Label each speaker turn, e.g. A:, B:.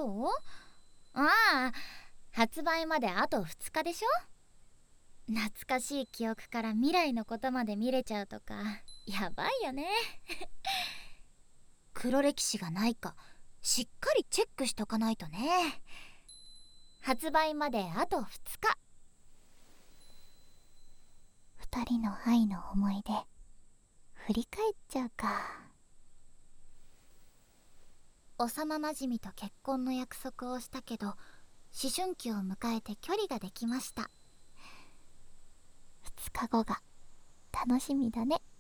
A: どう？ああ、発売まであと2日でしょ。懐かしい記憶から未来のことまで見れちゃうとかやばいよね。黒歴史がないかしっかりチェックしとかないとね。発売まであと2日。
B: 二人の愛の思い出振り返っちゃうか。
A: 幼なじみと結婚の約束をしたけど思春期を迎えて距離ができました。
B: 2日後が楽しみだね。